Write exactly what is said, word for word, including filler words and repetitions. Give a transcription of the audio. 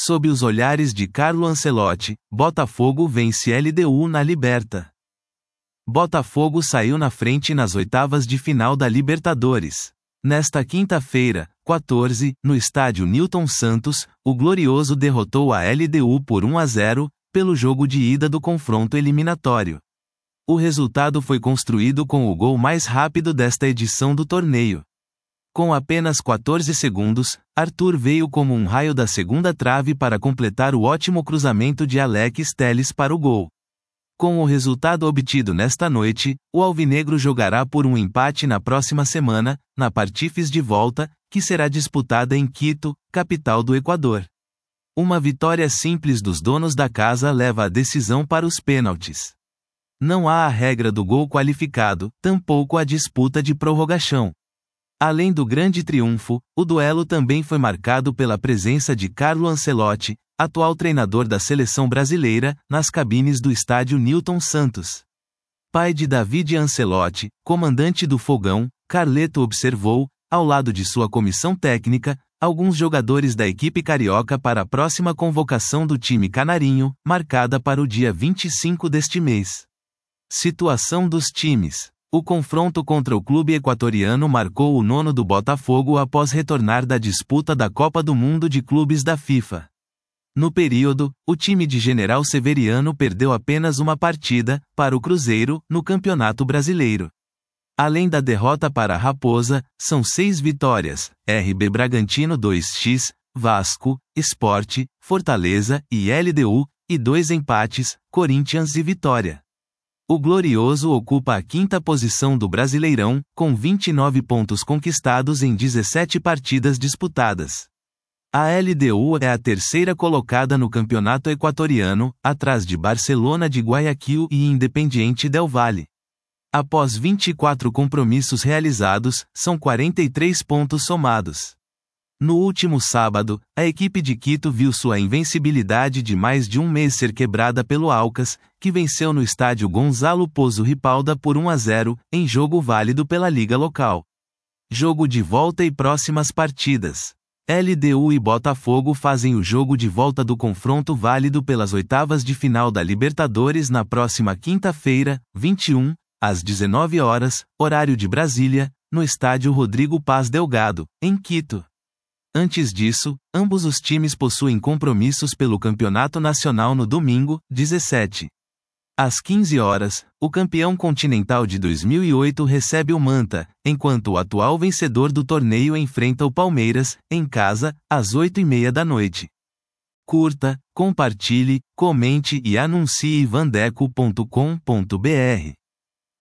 Sob os olhares de Carlo Ancelotti, Botafogo vence L D U na Liberta. Botafogo saiu na frente nas oitavas de final da Libertadores. Nesta quinta-feira, quatorze, no estádio Newton Santos, o Glorioso derrotou a L D U por um a zero, pelo jogo de ida do confronto eliminatório. O resultado foi construído com o gol mais rápido desta edição do torneio. Com apenas quatorze segundos, Arthur veio como um raio da segunda trave para completar o ótimo cruzamento de Alex Telles para o gol. Com o resultado obtido nesta noite, o alvinegro jogará por um empate na próxima semana, na Partifes de volta, que será disputada em Quito, capital do Equador. Uma vitória simples dos donos da casa leva a decisão para os pênaltis. Não há a regra do gol qualificado, tampouco a disputa de prorrogação. Além do grande triunfo, o duelo também foi marcado pela presença de Carlo Ancelotti, atual treinador da seleção brasileira, nas cabines do estádio Newton Santos. Pai de David Ancelotti, comandante do Fogão, Carleto observou, ao lado de sua comissão técnica, alguns jogadores da equipe carioca para a próxima convocação do time canarinho, marcada para o dia vinte e cinco deste mês. Situação dos times. O confronto contra o clube equatoriano marcou o nono do Botafogo após retornar da disputa da Copa do Mundo de Clubes da FIFA. No período, o time de General Severiano perdeu apenas uma partida, para o Cruzeiro, no Campeonato Brasileiro. Além da derrota para a Raposa, são seis vitórias, R B Bragantino dois a zero, Vasco, Sport, Fortaleza e L D U, e dois empates, Corinthians e Vitória. O Glorioso ocupa a quinta posição do Brasileirão, com vinte e nove pontos conquistados em dezessete partidas disputadas. A L D U é a terceira colocada no campeonato equatoriano, atrás de Barcelona de Guayaquil e Independiente del Valle. Após vinte e quatro compromissos realizados, são quarenta e três pontos somados. No último sábado, a equipe de Quito viu sua invencibilidade de mais de um mês ser quebrada pelo Aucas, que venceu no estádio Gonzalo Pozo Ripalda por um a zero, em jogo válido pela liga local. Jogo de volta e próximas partidas. L D U e Botafogo fazem o jogo de volta do confronto válido pelas oitavas de final da Libertadores na próxima quinta-feira, vinte e um, às dezenove horas, horário de Brasília, no estádio Rodrigo Paz Delgado, em Quito. Antes disso, ambos os times possuem compromissos pelo Campeonato Nacional no domingo, dezessete. Às quinze horas, o campeão continental de dois mil e oito recebe o Manta, enquanto o atual vencedor do torneio enfrenta o Palmeiras, em casa, às oito e meia da noite. Curta, compartilhe, comente e anuncie vandeco ponto com ponto br.